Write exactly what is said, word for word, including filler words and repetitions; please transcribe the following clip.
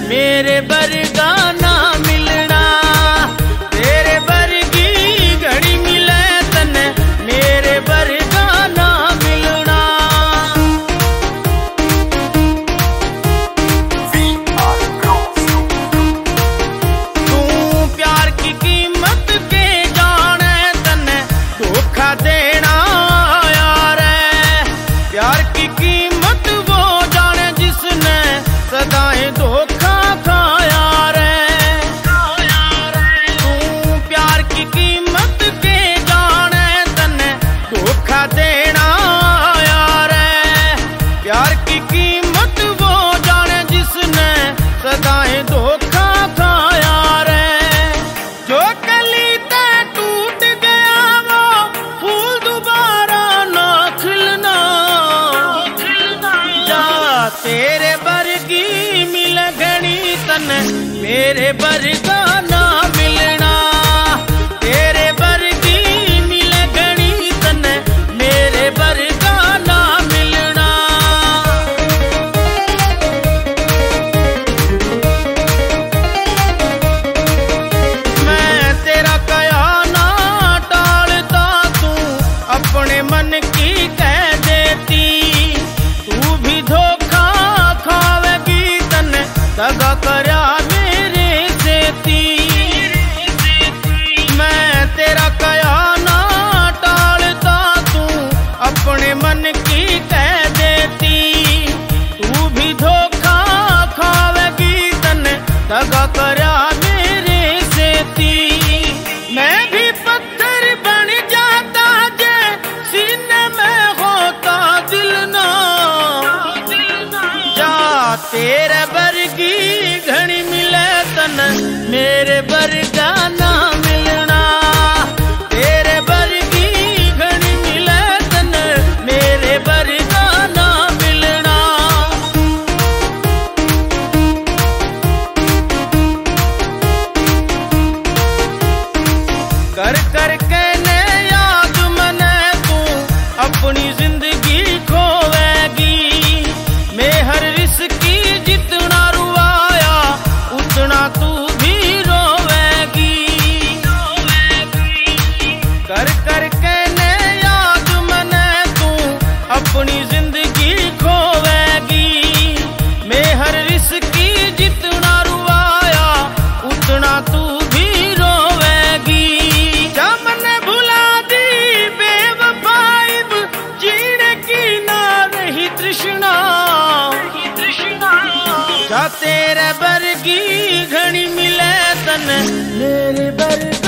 मेरे बरगा ना मिलना। तेरे बरगी घड़ी मिले तने मेरे बरगा ना मिलना। तू प्यार की कीमत के जाने तने धोखा देना यार है। प्यार की कीमत वो जाने जिसने सदाएं धोखा खाया रे। तू प्यार की कीमत के जाने तने धोखा देना यार है। प्यार की कीमत वो जाने जिसने सदाएं धोखा खाया रे। जो कली ते टूट गया वो फूल दोबारा ना खिलना। जा तेरे बरगी मिल घनी तने मेरे बरगा ना मिलना। तेरे बरगी मिल घनी तने मेरे बरगा ना मिलना। मैं तेरा कया ना टालता तू अपने मन की कह देती। तू भी धोखा खावेगी तने दगा करया मेरे सेती। मैं तेरा कया ना टालता तू अपने मन की कह देती। तू भी धोखा खावेगी तने दगा करया मेरे सेती। मैं भी पत्थर बन जाता जे सीने में होता दिल ना। जा तेरे बरगी घनी मिले तने मेरे बरगा ना मिलना। तेरे बरगी घनी मिले तने मेरे बरगा ना मिलना। कर कर के ने याद मने तू अपनी जिंदगी खोवेगी। मैं हर रिस्की जितना रुआया उतना तू भी रोवेगी। कर कर के ने याद मने तू अपनी जिंदगी खोवेगी। मैं हर रिस्की जितना रुआया उतना तू भी रोवेगी। जा मने भुला दी बेवफाई जीने की ना रही तृष्णा। जा तेरे बरगी घनी मिले तने मेरे बरगा